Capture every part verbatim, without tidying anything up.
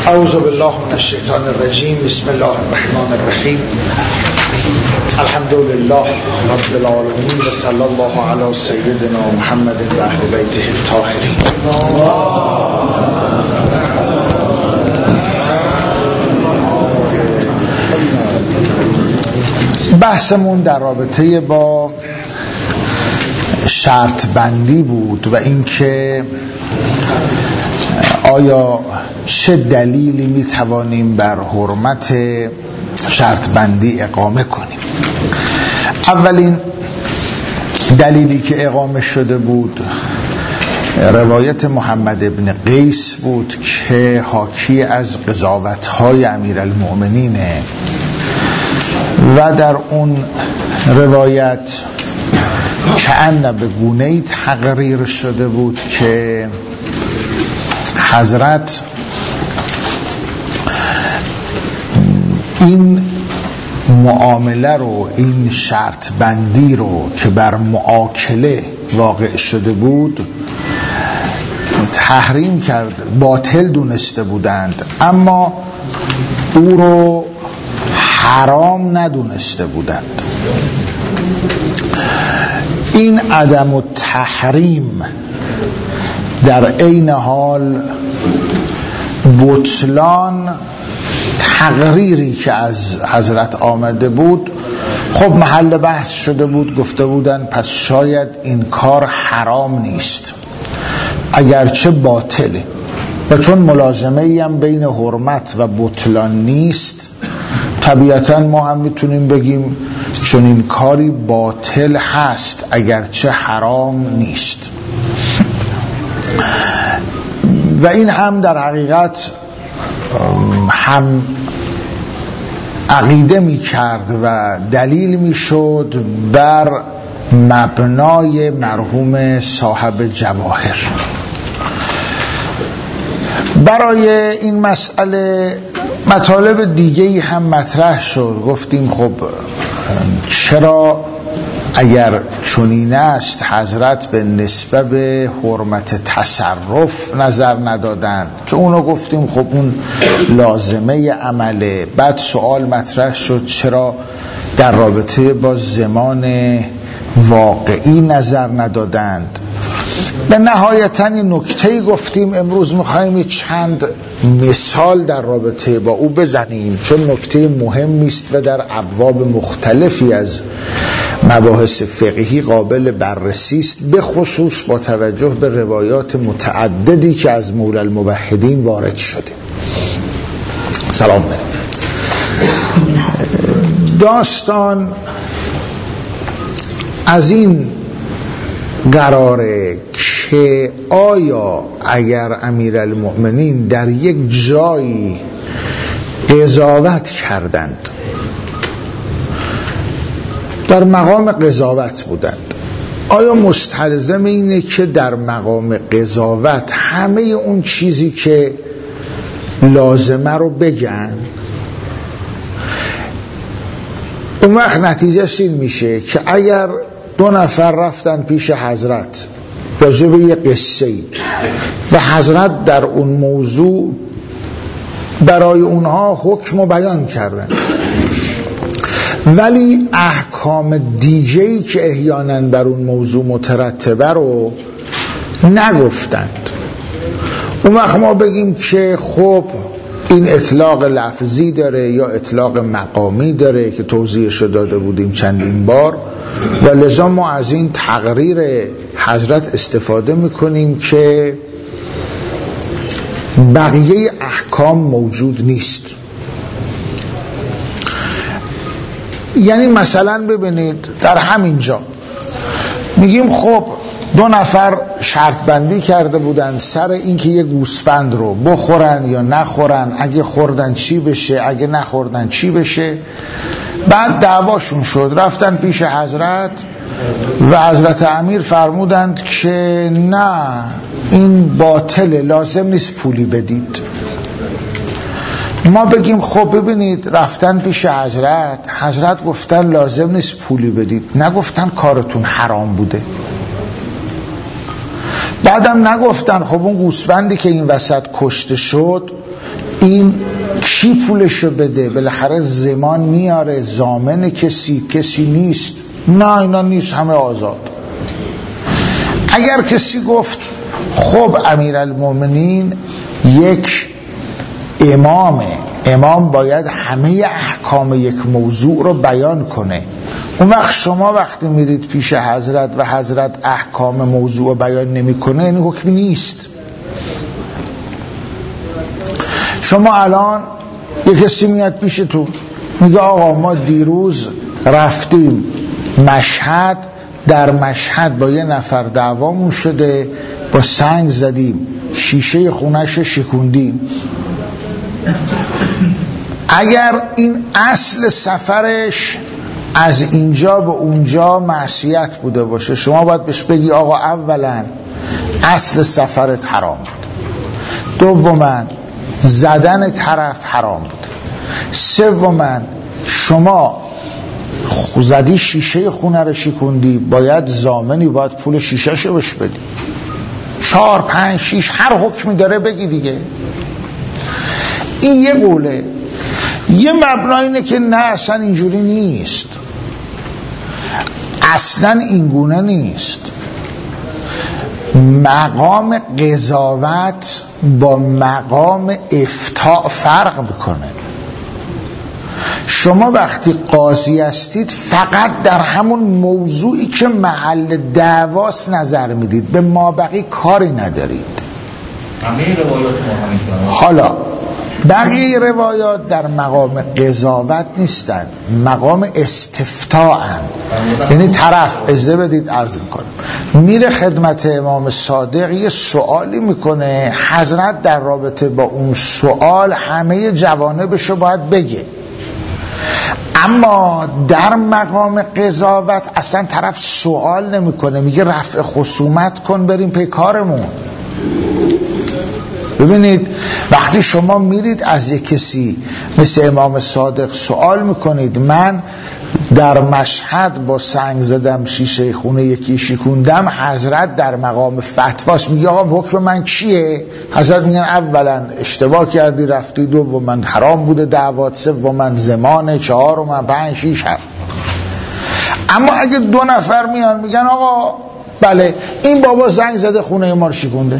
اعوذ بالله من الشیطان الرجیم. بسم الله الرحمن الرحیم. الحمد لله رب العالمین و صلی الله علی سیدنا محمد و اهل بیته الطاهرین. بحثمون در رابطه با شرط بندی بود و اینکه آیا چه دلیلی می توانیم بر حرمت شرط بندی اقامه کنیم. اولین دلیلی که اقامه شده بود روایت محمد ابن قیس بود که حاکی از قضاوت‌های امیرالمؤمنینه و در اون روایت کأن به گونه‌ای تقریر شده بود که حضرت این معامله رو، این شرط بندی رو که بر معاکله واقع شده بود تحریم کرد، باطل دونسته بودند، اما او رو حرام ندونسته بودند. این عدم التحریم در عین حال بطلان تقریری که از حضرت آمده بود خب محل بحث شده بود. گفته بودن پس شاید این کار حرام نیست اگرچه باطله، و چون ملازمه ای هم بین حرمت و بطلان نیست طبیعتا ما هم میتونیم بگیم چون این کاری باطل هست اگرچه حرام نیست. و این هم در حقیقت هم عقیده می کرد و دلیل می شد بر مبنای مرحوم صاحب جواهر. برای این مسئله مطالب دیگه‌ای هم مطرح شد. گفتیم خب چرا اگر چنین است حضرت به نسبت به حرمت تصرف نظر ندادند، که اونو گفتیم خب اون لازمه عمله. بعد سوال مطرح شد چرا در رابطه با زمان واقعی نظر ندادند. به نهایتاً این نکته گفتیم امروز میخوایم چند مثال در رابطه با او بزنیم چون نکته مهمی است و در ابواب مختلفی از مباحث فقهی قابل بررسی است، به خصوص با توجه به روایات متعددی که از مولا الموحدین وارد شده. سلام بریم. داستان از این قراره که آیا اگر امیرالمؤمنین در یک جایی قضاوت کردند، در مقام قضاوت بودند، آیا مستلزم اینه که در مقام قضاوت همه اون چیزی که لازمه رو بگن؟ اون وقت نتیجهش این میشه که اگر دو نفر رفتن پیش حضرت راجع به یه قصه‌ای و حضرت در اون موضوع برای اونها حکم و بیان کردن ولی احکام دیگه‌ای که احیانا بر اون موضوع مترتبه رو نگفتند، اون وقت ما بگیم که خب این اطلاق لفظی داره یا اطلاق مقامی داره که توضیحش داده بودیم چندین بار، و لذا ما از این تقریر حضرت استفاده میکنیم که بقیه احکام موجود نیست. یعنی مثلا ببینید در همین جا میگیم خب دو نفر شرط بندی کرده بودن سر اینکه یه گوسفند رو بخورن یا نخورن، اگه خوردن چی بشه، اگه نخوردن چی بشه. بعد دعواشون شد، رفتن پیش حضرت و حضرت امیر فرمودند که نه این باطله، لازم نیست پولی بدید. ما بگیم خب ببینید رفتن پیش حضرت، حضرت گفتن لازم نیست پولی بدید، نگفتن کارتون حرام بوده. بعدم نگفتن خب اون گوسفندی که این وسط کشته شد این کی پولشو بده؟ بالاخره زمان میاره، ضامن کسی کسی نیست. نه اینا نیست، همه آزاد. اگر کسی گفت خب امیرالمومنین یک امامه، امام باید همه احکام یک موضوع رو بیان کنه، اون وقت شما وقتی میرید پیش حضرت و حضرت احکام موضوع رو بیان نمیکنه، یعنی حکمی نیست. شما الان یک کسی میاد پیش تو میگه آقا ما دیروز رفتیم مشهد، در مشهد با یه نفر دعوامون شده، با سنگ زدیم، شیشه خونش شکوندیم. اگر این اصل سفرش از اینجا به اونجا معصیت بوده باشه، شما باید بهش بگی آقا اولا اصل سفرت حرام بود، دوما زدن طرف حرام بود، سوما شما زدی شیشه خونه رو شکوندی، باید ضامنی، باید پول شیشه شو بهش بدی. چهار پنج شیش هر حکمی داره بگی دیگه. این یه قوله. یه مبنا اینه که نه اصلا اینجوری نیست، اصلا اینگونه نیست. مقام قضاوت با مقام افتاء فرق میکنه. شما وقتی قاضی هستید فقط در همون موضوعی که محل دعواست نظر میدید، به مابقی کاری ندارید. حالا بقیه روایات در مقام قضاوت نیستن، مقام استفتاء هن. یعنی طرف اجازه بدید عرض میکنم میره خدمت امام صادق، یه سوالی میکنه، حضرت در رابطه با اون سوال همه جوانبشو باید بگه، اما در مقام قضاوت اصلا طرف سوال نمیکنه، میگه رفع خصومت کن بریم پی کارمون. ببینید وقتی شما میرید از یک کسی مثل امام صادق سوال میکنید، من در مشهد با سنگ زدم شیشه خونه یکی شکوندم، حضرت در مقام فتواست، میگه آقا حکم من چیه؟ حضرت میگن اولا اشتباه کردی رفتی، دو و من حرام بوده دعوات، سه و من زمان، چهار و من پنج شیش هم. اما اگه دو نفر میان میگن آقا بله این بابا زنگ زده خونه ما رو شکونده،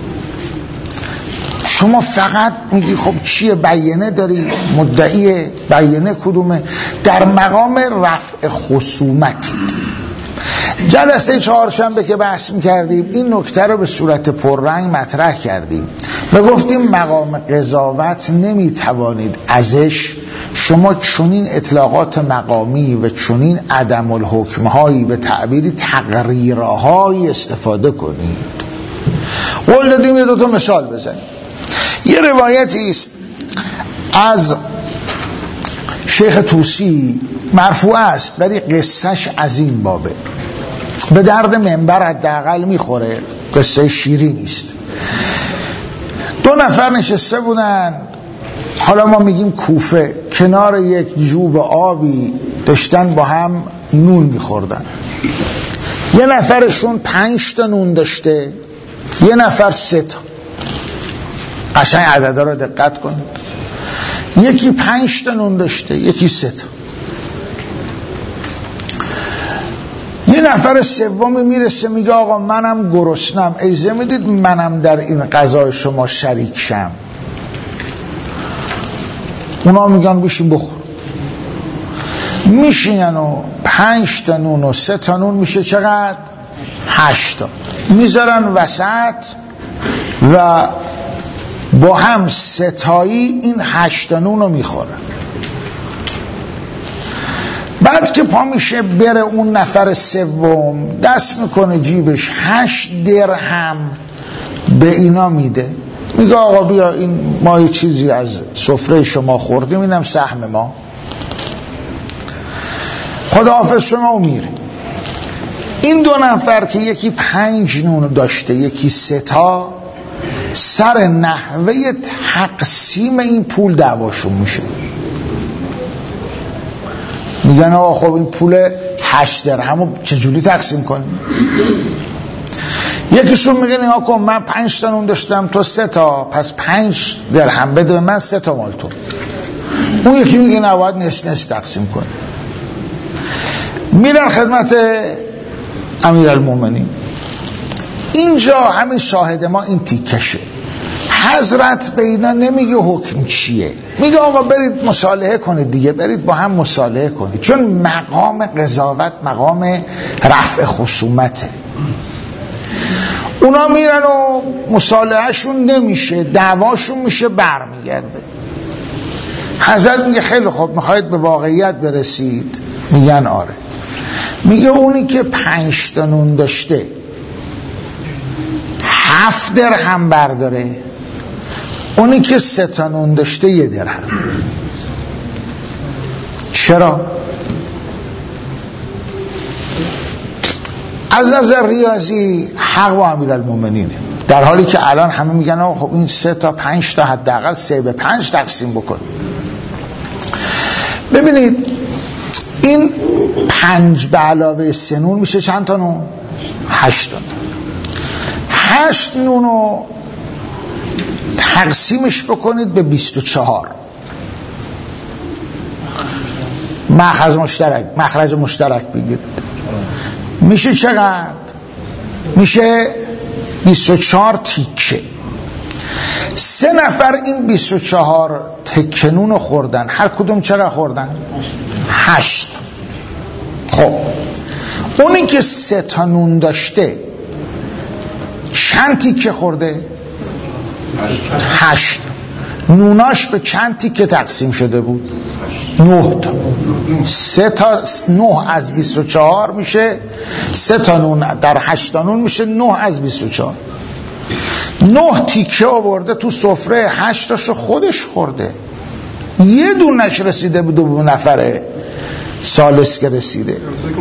شما فقط میگی خب چیه؟ بیانه داری؟ مدعی بیانه کدومه؟ در مقام رفع خصومتید. جلسه چهارشنبه که بحث میکردیم این نکته رو به صورت پررنگ مطرح کردیم و گفتیم مقام قضاوت نمیتوانید ازش شما چنین اطلاقات مقامی و چنین عدم الحکمهایی به تعبیری تقریرهایی استفاده کنید. قول دادیم یه دوتا مثال بزنیم. یه روایتی است از شیخ طوسی مرفوع است ولی قصهش از این بابه، به درد منبر حداقل میخوره، قصه شیرین است. دو نفر نشسته بودن، حالا ما میگیم کوفه، کنار یک جوب آبی داشتن با هم نون میخوردن. یه نفرشون پنج تا نون داشته، یه نفر سه تا. قشنگ عددا رو دقت کنید، یکی پنج تا نون داشته، یکی سه تا. یه نفر سومی میرسه میگه آقا منم گرسنم، اجازه میدید منم در این غذای شما شریک شم؟ اونا میگن بشین بخور. میشینن و پنج تا نون و سه تا نون میشه چقدر؟ هشت تا. میذارن وسط و با هم ستایی این هشت نون رو میخورن. بعد که پا میشه بره اون نفر سوم، دست میکنه جیبش هشت درهم به اینا میده، میگه آقا بیا این ما یه چیزی از سفره شما خوردیم، اینم سهم ما، خداحافظ شما و میره. این دو نفر که یکی پنج نون داشته یکی سه تا، سر نحوه تقسیم این پول دعواشون میشه. میگن آقا خب این پول هشت درهم رو چجوری تقسیم کنیم؟ یکیشون میگه نگاه کن من پنج تا نون داشتم تو سه تا، پس پنج درهم بده به من، سه تا مال تو. اون یکی میگه نباید نصف نصف تقسیم کن. میرن خدمت امیرالمومنین. اینجا همین شاهد ما این تیکشه. حضرت به اینا نمیگه حکم چیه، میگه آقا برید مصالحه کنید دیگه، برید با هم مصالحه کنید، چون مقام قضاوت مقام رفع خصومته. اونا میرن و مصالحهشون نمیشه، دعواشون میشه، برمیگرده. حضرت میگه خیلی خوب میخواید به واقعیت برسید؟ میگن آره. میگه اونی که پنج تا نون داشته هفت درهم برداره، اونی که سه تا نون داشته یه درهم. چرا؟ از نظر ریاضی حق با امیرالمومنینه، در حالی که الان همه میگن آقا خب این سه تا پنج تا حداقل سه به پنج تقسیم بکن. ببینید این پنج به علاوه سه نون میشه چند تا نون؟ هشت تا نون. هشت نون رو تقسیمش بکنید به بیست و چهار، مخرج مشترک مخرج مشترک بگیرید، میشه چقدر؟ میشه بیست و چهار تیکه. سه نفر این بیست و چهار تکه نون خوردن، هر کدوم چقدر خوردن؟ هشت. خب اونی که سه تا نون داشته چند تیکه خورده؟ هشت. نوناش به چند تیکه تقسیم شده بود؟ نه تا. سه تا نه از بیست و چهار میشه، سه تا نون در هشت تا نون میشه نه از بیست و چهار. نه تیکه آورده تو سفره، هشتاشو خودش خورده، یه دونش رسیده بود دو نفره سالس که رسیده.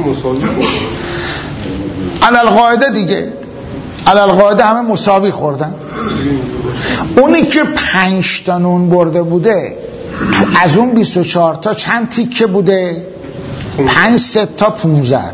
علالقاعده دیگه، علالقاعده همه مساوی خوردن. اونی که پنج تا نون برده بوده از اون بیست و چهار تا چند تیکه بوده؟ پنج سه تا پونزده.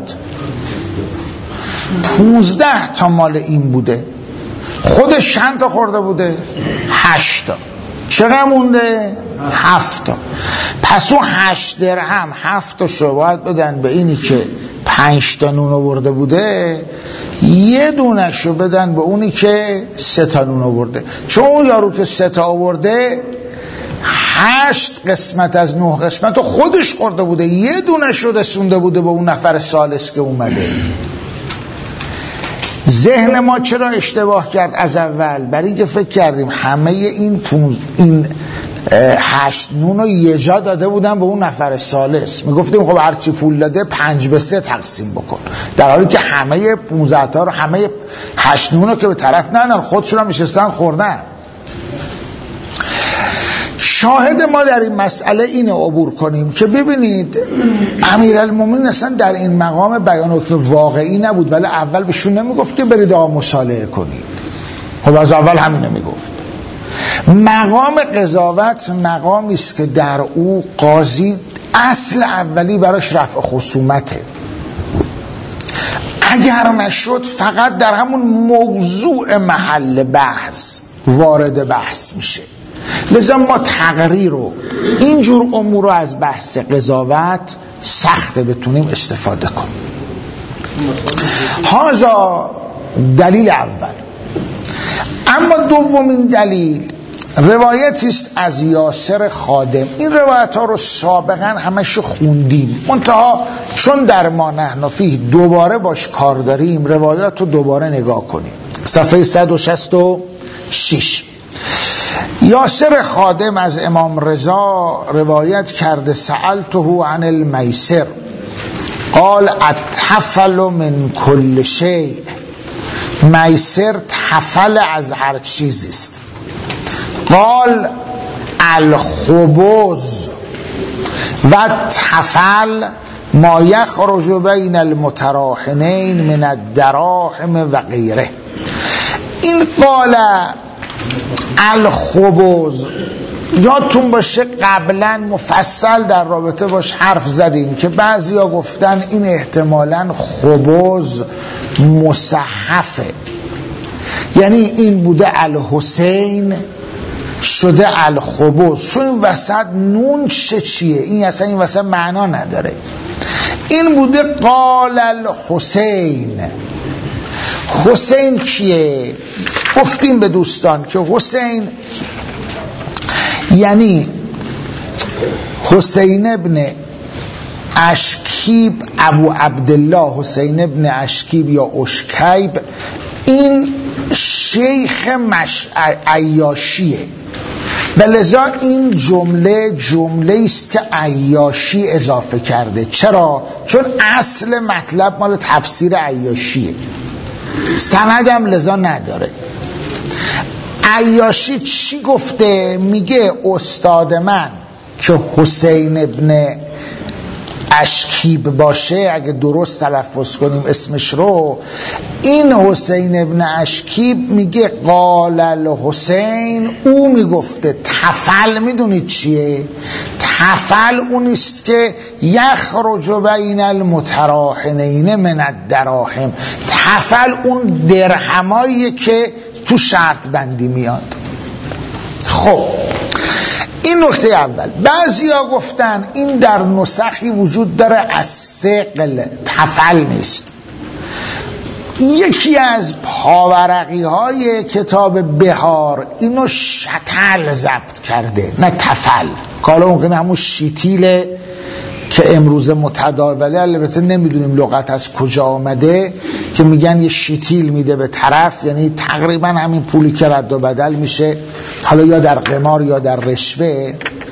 پونزده تا مال این بوده. خودش چند تا خورده بوده؟ هشت تا. چقدر مونده؟ هفت تا. پس اون هشت درهم هفت تا شو باید بدن به اینی که پنج تا نون آورده بوده، یه دونش رو بدن به اونی که سه تا نون آورده. چون اون یارو که سه تا آورده هشت قسمت از نه قسمت رو خودش خورده بوده، یه دونش رو رسونده بوده به اون نفر سالس که اومده. ذهن ما چرا اشتباه کرد از اول؟ برای اینکه فکر کردیم همه این پونز این هشت نون رو یه جا داده بودن به اون نفر سالس، میگفتیم خب هرچی پول داده پنج به سه تقسیم بکن، در حالی که همه پونزده تا رو همه هشت نون رو که به طرف ندن، خودشون هم نشستن خوردن. شاهد ما در این مسئله اینه عبور کنیم که ببینید امیرالمومنین اصلا در این مقام بیان حکم واقعی نبود، ولی اول بهشون نمیگفت که برید آقا مصالحه کنید. خب از اول همین نمیگفت. مقام قضاوت مقامی است که در او قاضی اصل اولی براش رفع خصومته. اگر نشد فقط در همون موضوع محل بحث وارد بحث میشه. لذا ما تقریر رو اینجور امور رو از بحث قضاوت سخته بتونیم استفاده کنیم. هذا دلیل اول. اما دومین دلیل روایتی است از یاسر خادم. این روایت ها رو سابقا همش خوندیم، منتها چون در ما نحن فیه دوباره باش کار داریم روایات رو دوباره نگاه کنیم. صفحه صد و شصت و شش. یاسر خادم از امام رضا روایت کرده سألته عن المیسر قال التفل من کل شیء. میسر تفل از هر چیزی است. قال الخبز و تفل ما یخرج بین المتراحنین من الدراهم و غیره. این قال الخبز یادتون باشه قبلا مفصل در رابطه باش حرف زدیم که بعضیا گفتن این احتمالاً خبز مصحفه، یعنی این بوده الحسین شده الخبز، چون این وسط نون چه چیه، این اصلا این وسط معنا نداره. این بوده قال الحسین. حسین کیه؟ گفتیم به دوستان که حسین یعنی حسین ابن اشکیب ابو عبدالله، حسین ابن اشکیب یا اشکیب، این شیخ مش عیاشیه و لذا این جمله جمله است که عیاشی اضافه کرده. چرا؟ چون اصل مطلب مال تفسیر عیاشیه، سندم لذا نداره. عیاشی چی گفته؟ میگه استاد من که حسین ابن اشکیب باشه، اگه درست تلفظ کنیم اسمش رو، این حسین ابن اشکیب میگه قال الحسین، او میگفته تفل. میدونید چیه؟ تفل اونیست که یخرج بین المتراهنین من الدراهم. تفل اون درهماییه که تو شرط بندی میاد. خب این نکته اول. بعضی ها گفتن این در نسخی وجود داره از ثقل، تفل نیست. یکی از پاورقی های کتاب بهار اینو شتل ضبط کرده، نه تفل. کالا ممکنه همون شیتیله که امروز متداوله، البته نمیدونیم لغت از کجا آمده، که میگن یه شیتیل میده به طرف، یعنی تقریبا همین پولی که رد و بدل میشه، حالا یا در قمار یا در رشوه.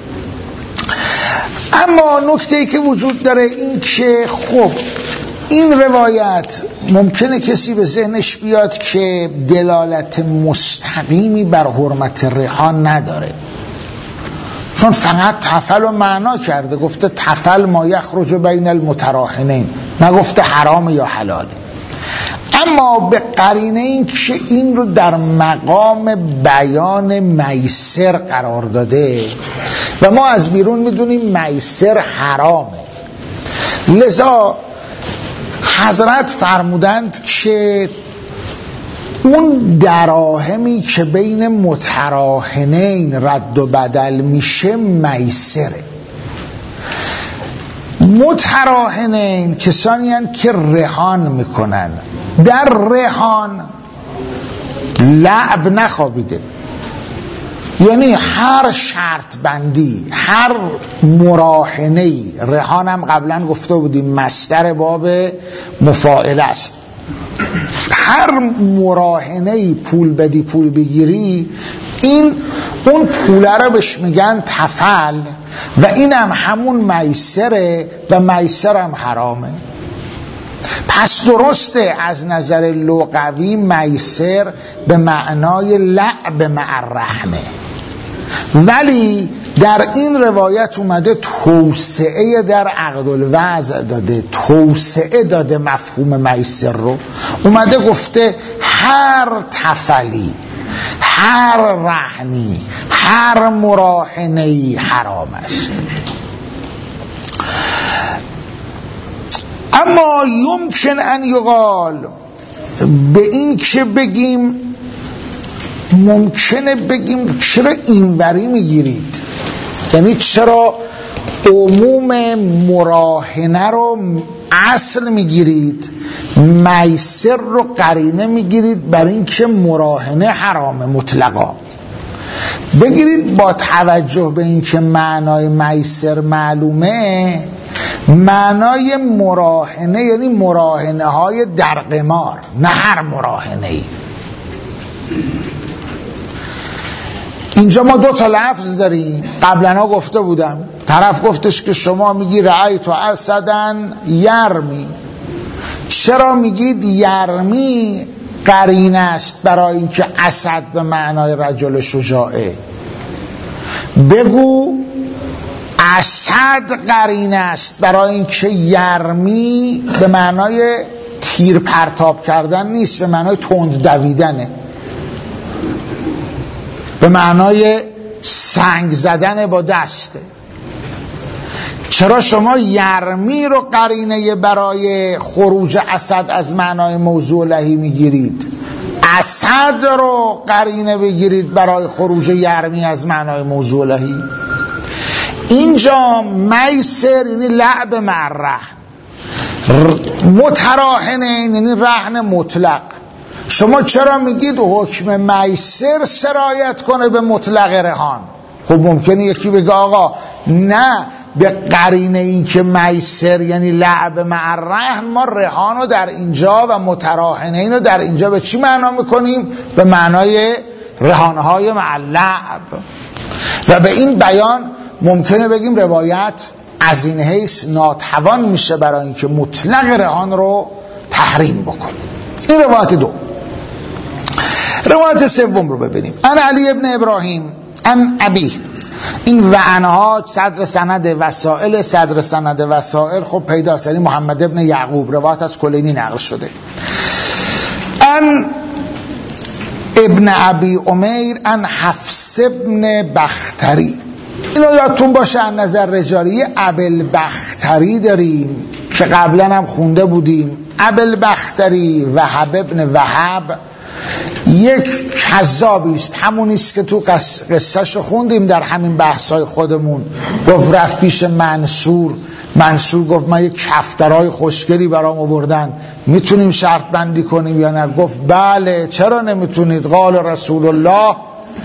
اما نکته‌ای که وجود داره این که خب این روایت ممکنه کسی به ذهنش بیاد که دلالت مستقیمی بر حرمت ریحان نداره، چون فقط تفل رو معنا کرده، گفته تفل ما یخرج بین المتراهنین، نگفته حرام یا حلال. اما به قرینه این که این رو در مقام بیان میسر قرار داده و ما از بیرون میدونیم میسر حرامه، لذا حضرت فرمودند که اون دراهمی که بین متراهنین رد و بدل میشه میسره. متراهنین کسانی هستند که رهان میکنن. در رهان لعب نخوابیده، یعنی هر شرط بندی، هر مراهنه‌ای، رهان هم قبلا گفته بودیم مصدر باب مفاعله است، هر مراهنه‌ای پول بدی پول بگیری، این اون پوله رو بهش میگن تفل و این هم همون میسره و میسر هم حرامه. پس درسته از نظر لغوی میسر به معنای لعب مع الرهنه، ولی در این روایت اومده توسعه در عقد الوضع داده، توسعه داده مفهوم میسر رو، اومده گفته هر تفلی، هر رهنی، هر مراهنه‌ای حرام است. اما یمکن ان یقال، به این که بگیم ممکنه بگیم چرا اینوری میگیرید، یعنی چرا عموم مراهنه رو اصل میگیرید، میسر رو قرینه میگیرید بر این که مراهنه حرامه مطلقا. بگیرید با توجه به این که معنای میسر معلومه، معنای مراهنه یعنی مراهنه های در قمار، نه هر مراهنه ای. اینجا ما دو تا لفظ داریم، قبلا گفته بودم، طرف گفتش که شما میگی رأیت اسدن یرمی، چرا میگید یرمی قرینه است برای اینکه اسد به معنای رجل شجاعه؟ بگو اسد قرینه است برای اینکه یرمی به معنای تیر پرتاب کردن نیست، به معنای تند دویدنه، به معنای سنگ زدن با دسته. چرا شما یرمی رو قرینه برای خروج اسد از معنای موضوع لهی میگیرید؟ اسد رو قرینه بگیرید برای خروج یرمی از معنای موضوع الهی. اینجا میسر یعنی لعب مع الرهن، متراهنه یعنی رهن مطلق. شما چرا میگید حکم میسر سرایت کنه به مطلق رهان؟ خب ممکنه یکی بگه آقا نه، به قرینه این که میسر یعنی لعب مع الرهن ما رهان رو در اینجا و متراهنه اینو در اینجا به چی معنا میکنیم؟ به معنای رهانهای مع اللعب. و به این بیان ممکنه بگیم روایت از این حیث ناتوان میشه برای اینکه مطلق رهان رو تحریم بکنه. این روایت دو. روایت سوم رو ببینیم. ان علی ابن ابراهیم ان ابی. این وعنها صدر سند وسائل، صدر سند وسائل خب پیداست، یعنی محمد ابن یعقوب، روایت از کلینی نقل شده. ان ابن ابی امیر ان حفص ابن بختری. اینو یادتون باشه از نظر رجالی ابوالبختری داریم که قبلا هم خونده بودیم. ابوالبختری وهب ابن وهب یک کذابی است، همون است که تو قصه شو خوندیم در همین بحثای خودمون. گفت رفت پیش منصور، منصور گفت من یک کفترهای خوشگلی برام آوردن، میتونیم شرط بندی کنیم یا نه؟ گفت بله، چرا نمیتونید؟ قال رسول الله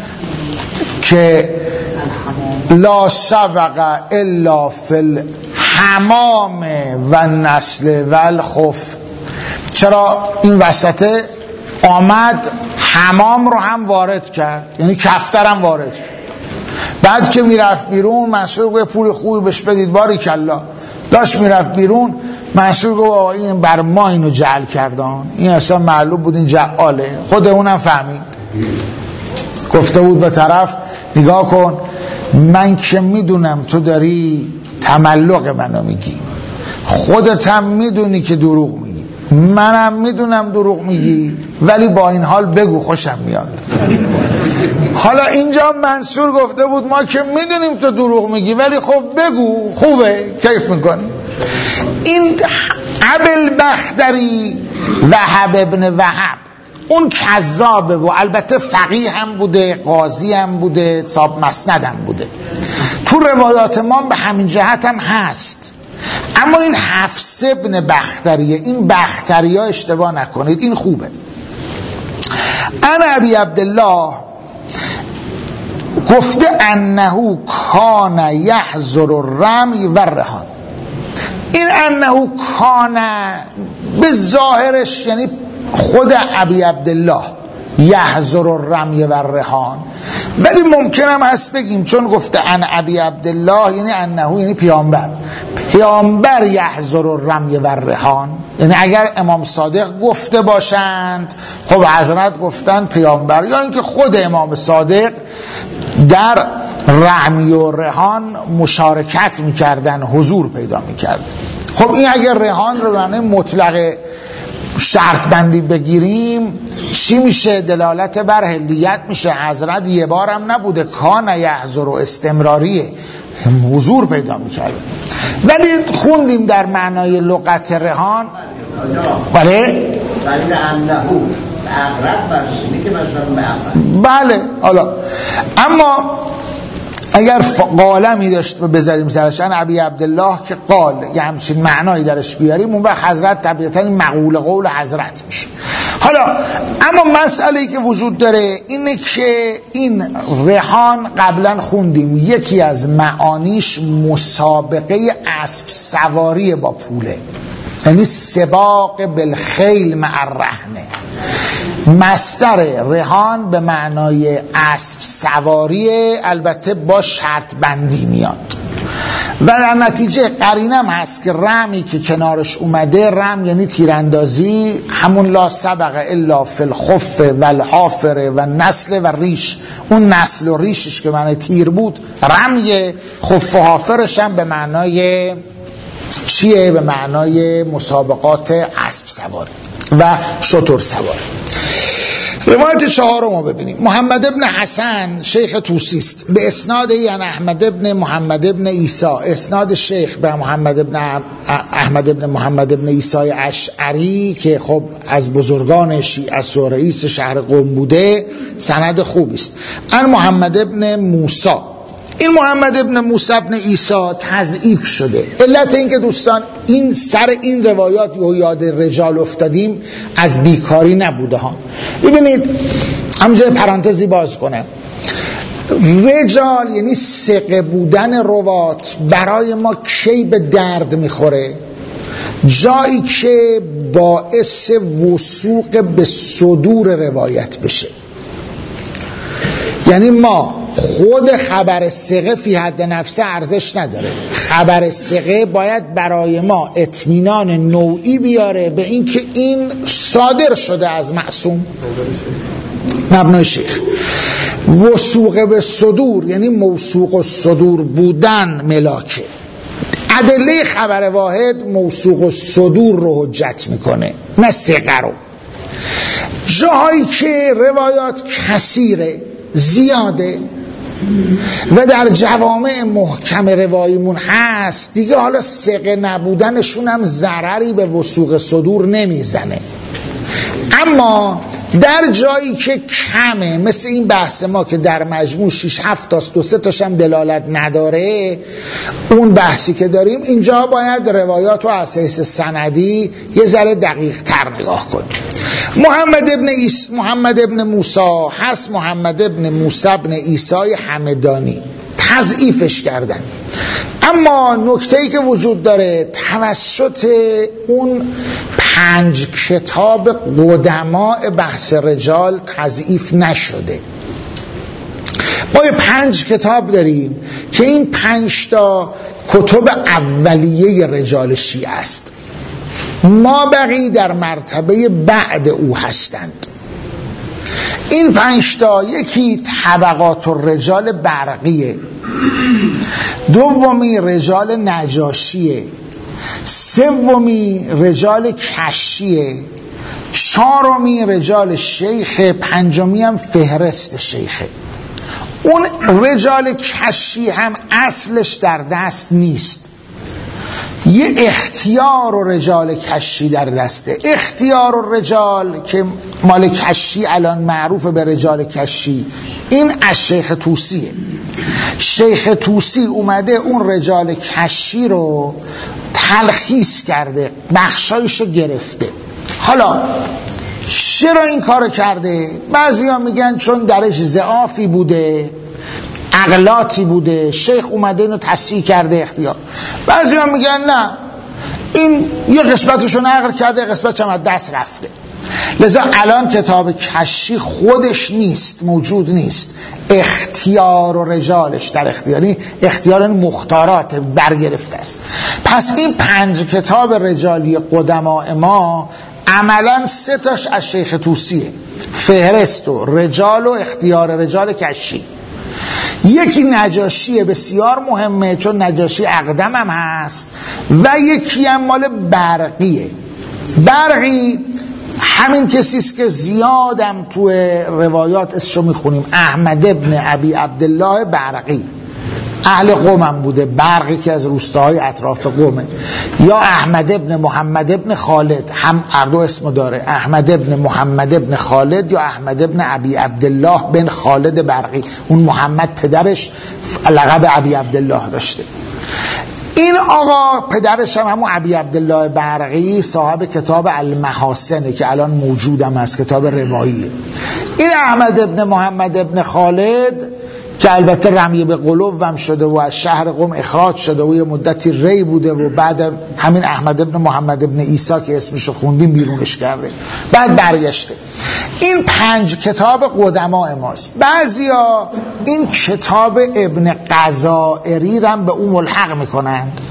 که لا سبق الا فی الحمام و النسل و الخف. چرا این وسطه آمد حمام رو هم وارد کرد، یعنی کفتر هم وارد کرد. بعد که میرفت بیرون منصور گفت پول خوبی بهش بدید، باریکالله. داشت میرفت بیرون منصور گفت آقا این بر ما اینو جعل کردن، این اصلا معلوم بود این جعاله. خود اونم فهمید، گفته بود به طرف نگاه کن، من که میدونم تو داری تملق منو میگی، خودت هم میدونی که دروغ میگی، منم میدونم دروغ میگی، ولی با این حال بگو، خوشم میاد. حالا اینجا منصور گفته بود ما که میدونیم تو دروغ میگی، ولی خب بگو، خوبه، کیف میکنی. این ابوالبختری وهب ابن وهب اون کذابه و البته فقیه هم بوده، قاضی هم بوده، صاحب مسند هم بوده. تو روایات ما به همین جهت هم هست. اما این حفص ابن بختریه، این بختری ها اشتباه نکنید، این خوبه. انا ابی عبدالله گفته انه کان یحضر الرمی و الرهان. این انه کان به ظاهرش یعنی خود ابی عبدالله یحضر الرمی و الرهان، ولی ممکنم هست بگیم چون گفته ان ابی عبدالله یعنی انه یعنی پیامبر، پیامبر یحضر الرمی و الرهان، یعنی اگر امام صادق گفته باشند خب حضرت گفتن پیامبر، یا اینکه خود امام صادق در رمی و رهان مشارکت میکردن، حضور پیدا میکردن. خب این اگر رهان رو معنی مطلق شرط بندی بگیریم چی میشه؟ دلالت بر حلیت میشه. حضرت یه بارم نبوده، کان یحضر و استمراریه، حضور پیدا میکرده. ولی خوندیم در معنای لغت رهان بله بله حالا اما اگر قالمی داشت بذاریم سرش ان ابی عبدالله که قال یه همچین معنایی درش بیاریم، اون وقت حضرت طبیعتا مقول قول حضرت میشه. حالا اما مسئله‌ای که وجود داره اینه که این رهان قبلا خوندیم یکی از معانیش مسابقه اسب سواری با پوله، یعنی سباق بالخیل مع الرهنه. مصدر رهان به معنای اسب سواری، البته با شرط بندی میاد و در نتیجه قرینم هست که رمی که کنارش اومده، رم یعنی تیراندازی، همون لا سبق الا فی الخف و الحافر و نسل و ریش، اون نسل و ریشش که معنی تیر بود رمیه. خف و حافرش هم به معنای چیه؟ به معنای مسابقات اسب سواری و شتر سواری. روایت چهارم رو ببینیم. محمد ابن حسن شیخ توسی است، به اسناد یعنی احمد ابن محمد ابن عیسی، اسناد شیخ به محمد ابن احمد ابن محمد ابن عیسی اشعری که خب از بزرگان شیعه است و رئیس شهر قم بوده، سند خوبی است. ان محمد ابن موسی، این محمد ابن موسی ابن عیسی تضعیف شده. علت این که دوستان این سر این روایات و یاد رجال افتادیم از بیکاری نبوده ها. ببینید همینجا پرانتزی باز کنم، رجال یعنی ثقه بودن روات برای ما کی به درد میخوره؟ جایی که باعث وثوق به صدور روایت بشه. یعنی ما خود خبر ثقه فی حد نفسه ارزش نداره، خبر ثقه باید برای ما اطمینان نوعی بیاره به این که این صادر شده از معصوم. مبنای شیخ وثوق به صدور یعنی موثوق الصدور بودن ملاکه. ادله خبر واحد موثوق الصدور رو حجت میکنه نه ثقه رو. جاهایی که روایات کثیره زیاده و در جوامع محکم رواییمون هست دیگه، حالا ثقه نبودنشون هم ضرری به وثوق صدور نمیزنه. اما در جایی که کمه، مثل این بحث ما که در مجموع شش هفت تاست و سه تاش هم دلالت نداره، اون بحثی که داریم اینجا باید روایات و اساس سندی یه ذره دقیق تر نگاه کنیم. محمد ابن ایس محمد ابن موسی هست، محمد ابن موسی ابن عیسی همدانی تضعیفش کردن. اما نکته‌ای که وجود داره توسط اون پنج کتاب قدماء بحث رجال تضعیف نشده. ما یه پنج کتاب داریم که این پنج تا کتب اولیه رجال شیعه است، ما بقی در مرتبه بعد او هستند. این پنج تا یکی طبقات الرجال برقیه، دومی رجال نجاشیه، سومی رجال کشیه، چهارمی رجال شیخ، پنجمی هم فهرست شیخه. اون رجال کشی هم اصلش در دست نیست، یه اختیار و رجال کشی در دسته. اختیار و رجال که مال کشی الان معروف به رجال کشی، این از شیخ توسیه. شیخ توسی اومده اون رجال کشی رو تلخیص کرده، بخشایشو گرفته. حالا چرا این کارو کرده؟ بعضی ها میگن چون درش ضعافی بوده، اغلاطی بوده، شیخ اومده اینو تصحیح کرده اختیار. بعضی ها میگن نه، این یه قسمتشو نقل کرده، قسمتش هم از دست رفته. لذا الان کتاب کشی خودش نیست، موجود نیست، اختیار و رجالش در اختیاری، اختیار مختارات برگرفته است. پس این پنج کتاب رجالی قدماء ما عملا سه تاش از شیخ توسیه، فهرست و رجال و اختیار رجال کشی. یکی نجاشی بسیار مهمه چون نجاشی اقدم هم هست، و یکی هم مال برقیه. برقی همین کسیست که زیادم تو روایات اسمشو میخونیم، احمد ابن ابی عبدالله برقی، اهل قم هم بوده، برقی که از روستاهای اطراف قمه. یا احمد ابن محمد ابن خالد، هم اردو اسمو داره، احمد ابن محمد ابن خالد یا احمد ابن ابی عبدالله بن خالد برقی. اون محمد پدرش لقب ابی عبدالله داشته. این آقا پدرش هم همون ابی عبدالله برقی صاحب کتاب المحاسنه که الان موجودم از کتاب رواییه. این احمد ابن محمد ابن خالد که البته رمی به قلوب هم شده و از شهر قم اخراج شده و یه مدتی ری بوده و بعد همین احمد ابن محمد ابن عیسی که اسمشو خوندیم بیرونش کرده، بعد برگشته. این پنج کتاب قدماء ماست. بعضیا این کتاب ابن قزائری رو هم به اون ملحق میکنند،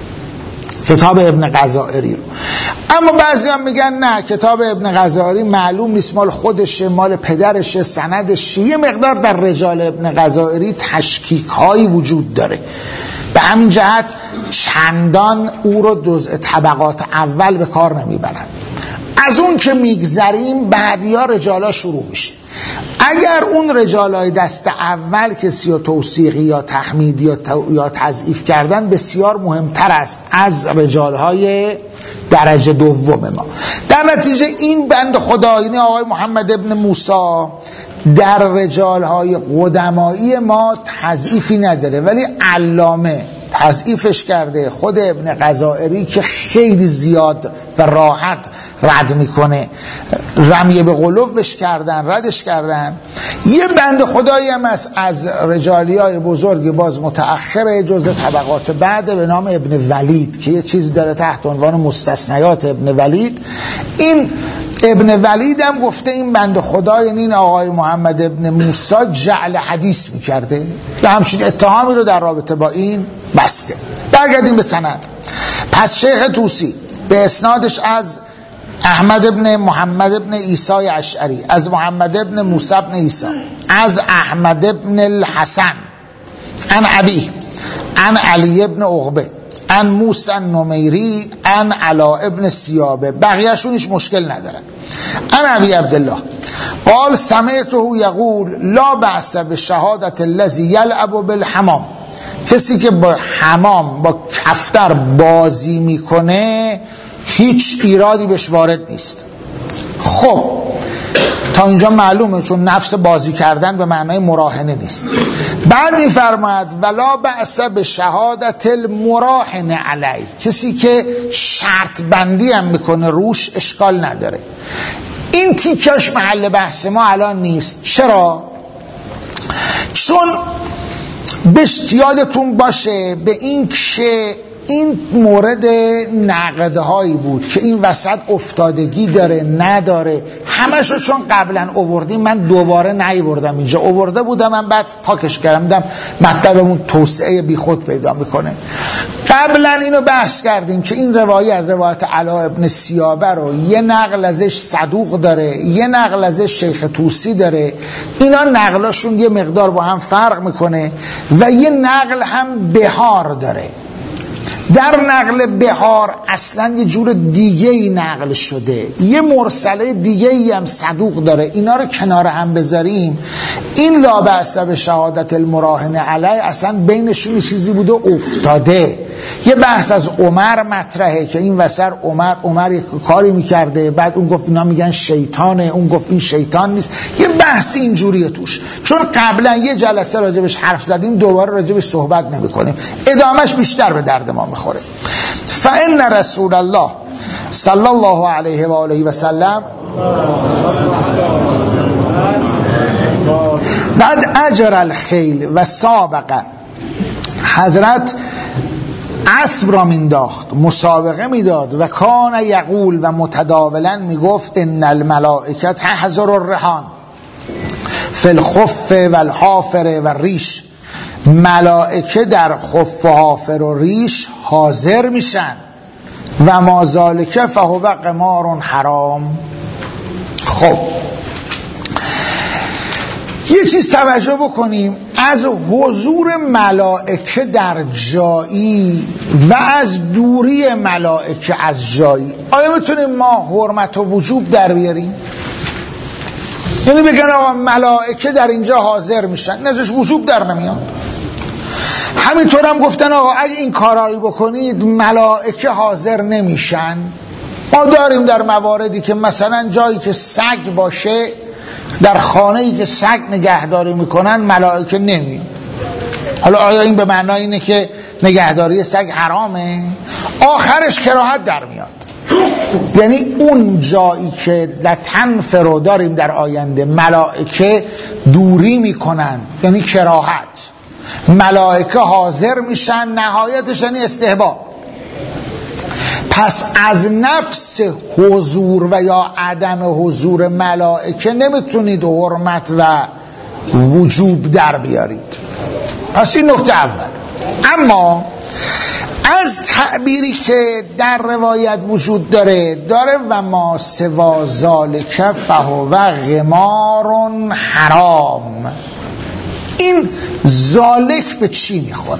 کتاب ابن قزائری رو. اما بعضی هم میگن نه، کتاب ابن قزائری معلوم نیست مال خودشه، مال پدرشه، سندش. یه مقدار در رجال ابن قزائری تشکیک هایی وجود داره، به همین جهت چندان او رو جزء طبقات اول به کار نمیبرن. از اون که میگذریم بعدیا رجالا شروع میشه. اگر اون رجالای دست اول کسی یا توثیقی یا تحمید یا, یا تضعیف کردن بسیار مهمتر است از رجالهای درجه دوم ما. در نتیجه این بند خدا، یعنی آقای محمد ابن موسی، در رجالهای قدمایی ما تضعیفی نداره، ولی علامه تضعیفش کرده. خود ابن غزائری که خیلی زیاد و راحت رد میکنه، رمیه به قلوبش کردن، ردش کردن. یه بند خدایی هم از از رجالی های بزرگ باز متأخر جزء طبقات بعد به نام ابن ولید که یه چیز داره تحت عنوان مستثنیات ابن ولید. این ابن ولید هم گفته این بند خدا، یعنی این آقای محمد ابن موسی، جعل حدیث میکرده یا همچین اتهامی رو در رابطه با این بسته. برگردیم به سند. پس شیخ طوسی به اسنادش از احمد ابن محمد ابن عیسی اشعری، از محمد ابن موسی ابن عیسی، از احمد ابن الحسن، عن ابی، عن علی ابن عقبه، عن موسی النمیری، عن علا ابن سیابه. بقیه‌شون هیچ مشکل ندارن. عن ابی عبدالله قال سمعته یقول لا بأس بشهادت الذی یلعب بالحمام. کسی که با حمام، با کفتر بازی میکنه هیچ ایرادی بهش وارد نیست. خب تا اینجا معلومه، چون نفس بازی کردن به معنای مراهنه نیست. بعد میفرماید ولا بأس بشهادت المراهن علی. کسی که شرط بندی هم میکنه روش اشکال نداره. این تیکش محل بحث ما الان نیست. چرا؟ چون بهش یادتون باشه به این که این مورد نقدهایی بود که این وسط افتادگی داره نداره، همشو چون قبلا آوردیم من دوباره نیاوردم اینجا، آورده بودم من بعد پاکش کردم، دیدم مطلبمون توسعه بی خود پیدا میکنه. قبلا اینو بحث کردیم که این روایت روایت علا ابن سیابه رو یه نقل ازش صدوق داره، یه نقل ازش شیخ طوسی داره. اینا نقلاشون یه مقدار با هم فرق میکنه و یه نقل هم بهار داره. در نقل بهار اصلا یه جور دیگه ای نقل شده، یه مرسله دیگه ای هم صدوق داره. اینا رو کنار هم بذاریم، این لا بأس بشهادت المراهن علی اصلا بینشون چیزی بوده افتاده. یه بحث از عمر مطرحه که این وسط عمر عمر یک کاری میکرده، بعد اون گفت اینا میگن شیطانه، اون گفت این شیطان نیست. یه بحث اینجوریه توش، چون قبلا یه جلسه راجبش حرف زدیم، دوباره راجبش صحبت نمیکنیم، ادامش بیشتر به درد ما میخوره. فإن رسول الله صلی الله علیه و آله و سلم بعد اجر الخیل و سابقه، حضرت اسب را مینداخت، مسابقه میداد. و کان یقول و متداولا میگفت ان الملائکه تحضر الرهان فی الخف و الحافر و ریش. ملائکه در خف و حافر و ریش حاضر میشن. و ما ذالک فهو قمار حرام. خب یه چیز توجه بکنیم، از حضور ملائکه در جایی و از دوری ملائکه از جایی آیا میتونیم ما حرمت و وجوب در بیاریم؟ یعنی بگن آقا ملائکه در اینجا حاضر میشن، نزدش وجوب در نمیاد. همینطور هم گفتن آقا اگه این کارایی بکنید ملائکه حاضر نمیشن. ما داریم در مواردی که مثلا جایی که سگ باشه، در خانه‌ای که سگ نگهداری میکنن ملائکه نمی. حالا آیا این به معنای اینه که نگهداری سگ حرامه؟ آخرش کراهت در میاد. یعنی اون جایی که لتنفرو داریم در آینده ملائکه دوری میکنن، یعنی کراهت، ملائکه حاضر میشن، نهایتش یعنی استحباب. پس از نفس حضور و یا عدم حضور ملائکه نمیتونید حرمت و وجوب در بیارید. پس این نکته اول. اما از تعبیری که در روایت وجود داره داره و ما سوا ذالک فهو غمار حرام. این ذالک به چی میخوره؟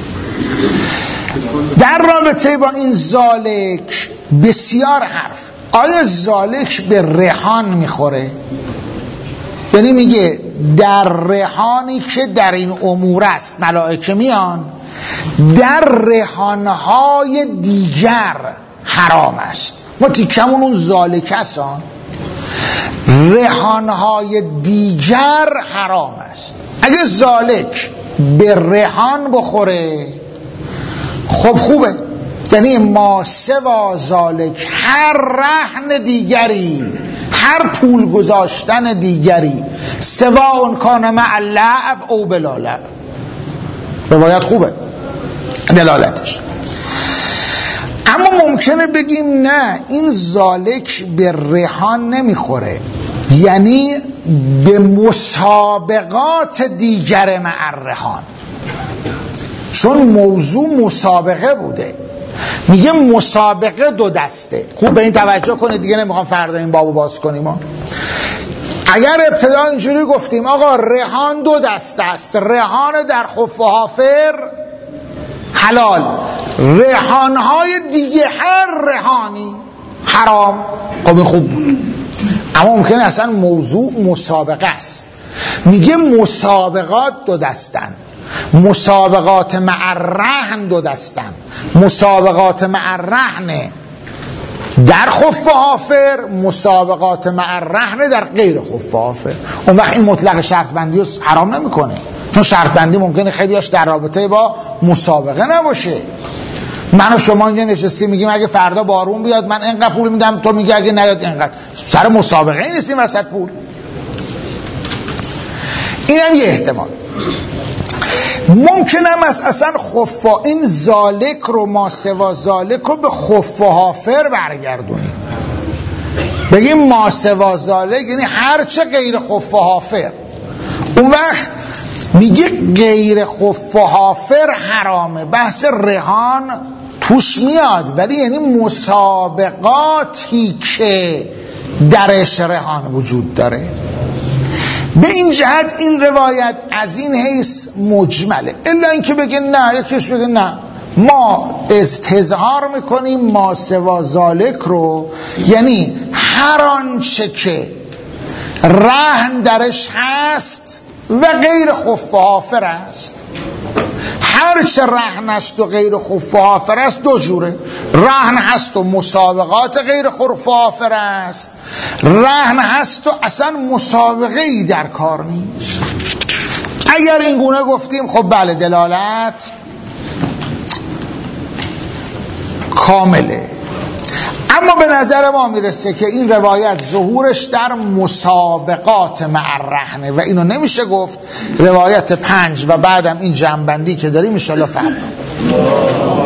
در رابطه با این ذالک بسیار حرف. آیا زالک به رهان میخوره؟ یعنی میگه در رهانی که در این امور است ملائکه میان، در رهانهای دیگر حرام است. ما تیکمون اون زالک است، رهانهای دیگر حرام است. اگه زالک به رهان بخوره خب خوبه، یعنی ما سوا زالک هر رهن دیگری، هر پول گذاشتن دیگری، سوا اون کان مع لعب او بلا لعب، روایت خوبه دلالتش. اما ممکنه بگیم نه، این زالک به رهان نمیخوره، یعنی به مسابقات دیگر مع الرهان، چون موضوع مسابقه بوده. میگه مسابقه دو دسته. خوب به این توجه کنید دیگه، نمیخوام فردا این بابو باز کنیم ها. اگر ابتدا اینجوری گفتیم آقا رهان دو دسته است، رهان در خف و حافر حلال، رهانهای دیگه هر رهانی حرام، خب خوب بود. اما ممکنه اصلا موضوع مسابقه است. میگه مسابقات دو دستن، مسابقات مع الرهن دو دستن، مسابقات مع الرهن در خف و حافر، مسابقات مع الرهن در غیر خف و حافر. اون وقت این مطلق شرط بندی رو حرام نمیکنه، چون شرط بندی ممکنه خیلیاش در رابطه با مسابقه نباشه. من و شما اینجا نشستیم میگیم اگه فردا بارون بیاد من اینقدر پول میدم، تو میگی اگه نیاد اینقدر. سر مسابقه ای نیستیم وسط پول. اینم یه احتمال. ممکنم است اصلا خفا این زالک رو، ما سوا زالک رو به خف و حافر برگردونیم، بگیم ما سوا زالک یعنی هرچه غیر خف و حافر. اون وقت میگه غیر خف و حافر حرامه، بحث رهان توش میاد، ولی یعنی مسابقاتی که درش رهان وجود داره. به این جهت این روایت از این حیث مجمله، الا اینکه بگه نه، یکیش بگه نه ما استظهار میکنیم ما سوا ذالک رو، یعنی هر آنچه که رهن درش هست و غیر خف و حافر است. هر چه رهن است و غیر خف و حافر است دو جوره، رهن هست و مسابقات غیر خف و حافر است، رهن هست و اصلا مسابقه ای در کار نیست. اگر این گونه گفتیم خب بله دلالت کامله. اما به نظر ما میرسه که این روایت ظهورش در مسابقات مع الرهنه و اینو نمیشه گفت. روایت پنج و بعدم این جمع‌بندی که داریم ان شاءالله فردا